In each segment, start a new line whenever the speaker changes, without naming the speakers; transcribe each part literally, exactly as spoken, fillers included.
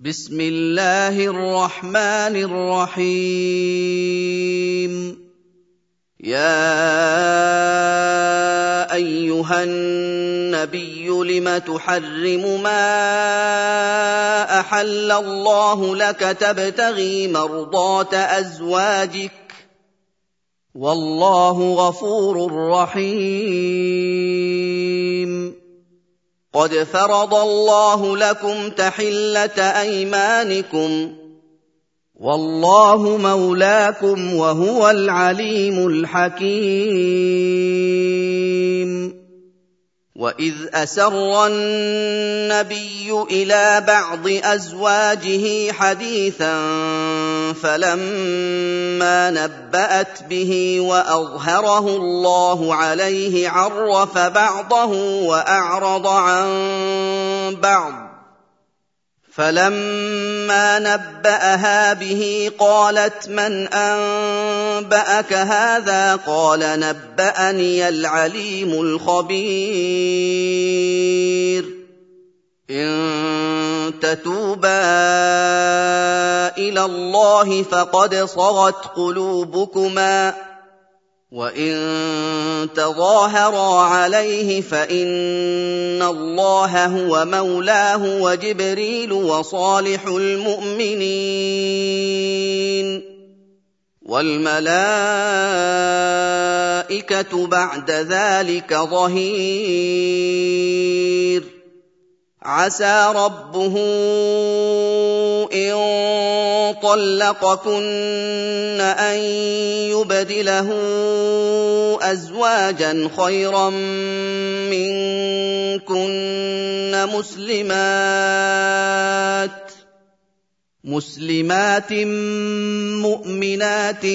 بسم الله الرحمن الرحيم. يا أيها النبي لم تحرم ما أحل الله لك تبتغي مرضات أزواجك والله غفور رحيم. قد فرض الله لكم تحلة أيمانكم والله مولاكم وهو العليم الحكيم. وإذ أسر النبي إلى بعض أزواجه حديثا فلما نبأت به وأظهره الله عليه عرف بعضه وأعرض عن بعض، فلما نبأها به قالت من أنبأك هذا؟ قال نبأني العليم الخبير. إن تتوبا إلى الله فقد صغت قلوبكما، وإن تظاهرا عليه فإن الله هو مولاه وجبريل وصالح المؤمنين والملائكة بعد ذلك ظهير. عسى ربه إن طلقكن أن يبدله أزواجا خيرا منكن مسلمات مسلمات مؤمنات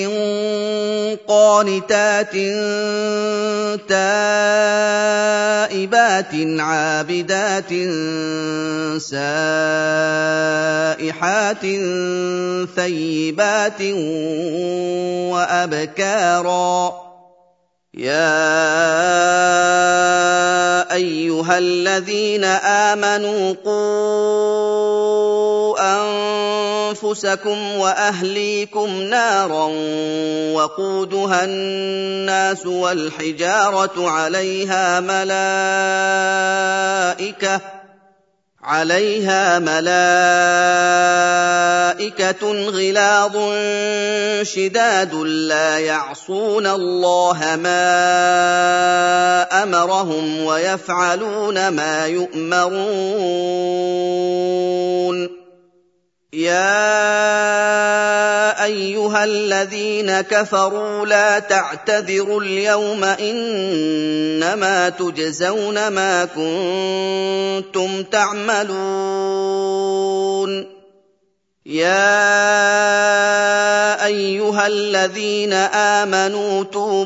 قانتات تائبات عابدات سائحات ثيبات وأبكارا. يا أيها الذين آمنوا قوا أنفسكم وأهليكم نارا وقودها الناس والحجارة عليها ملائكة عليها ملائكة غلاظ شداد لا يعصون الله ما أمرهم ويفعلون ما يؤمرون. يا أيها الذين كفروا لا تعتذروا اليوم إنما تجزون ما كنتم تعملون. يا أيها الذين آمنوا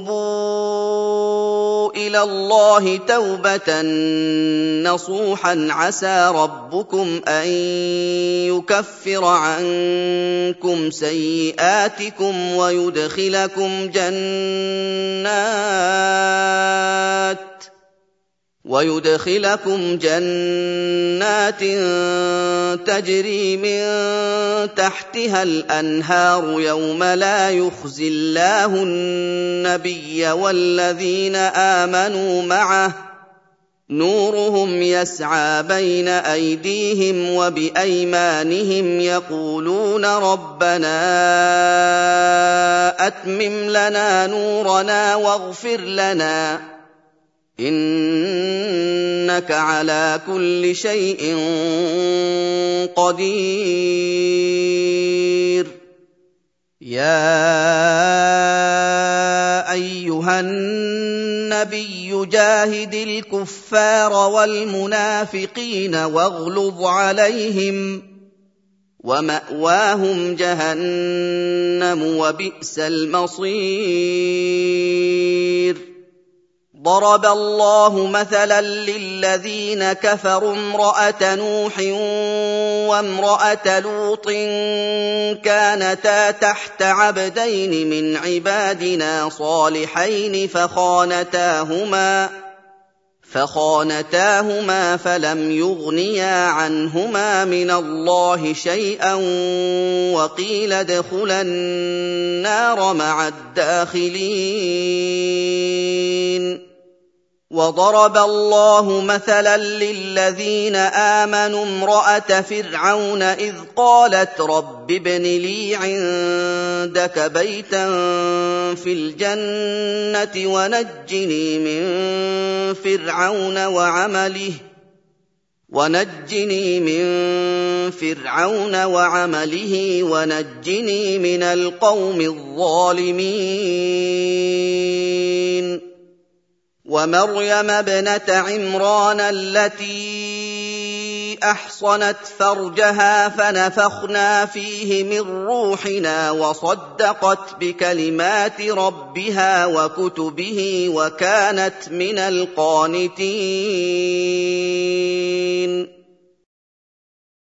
توبوا إلى الله توبة نصوحا عسى ربكم أن يكفر عنكم سيئاتكم ويدخلكم جنات ويدخلكم جنات تجري من تحتها الأنهار يوم لا يخزي الله النبي والذين آمنوا معه نورهم يسعى بين أيديهم وبأيمانهم يقولون ربنا أتمم لنا نورنا واغفر لنا إنك على كل شيء قدير. يا أيها النبي جاهد الكفار والمنافقين واغلظ عليهم ومأواهم جهنم وبئس المصير. ضرب الله مثلا للذين كفروا امرأة نوح وامرأة لوط كانتا تحت عبدين من عبادنا صالحين فخانتاهما فخانتاهما فلم يغنيا عنهما من الله شيئا وقيل ادخلا النار مع الداخلين. وضرب الله مثلا للذين آمنوا امرأة فرعون إذ قالت رب ابن لي عندك بيتا في الجنة ونجني من فرعون وعمله ونجني من فرعون وعمله ونجني من القوم الظالمين. ومريم ابنة عمران التي أحصنت فرجها فنفخنا فيه من روحنا وصدقت بكلمات ربها وكتبه وكانت من القانتين.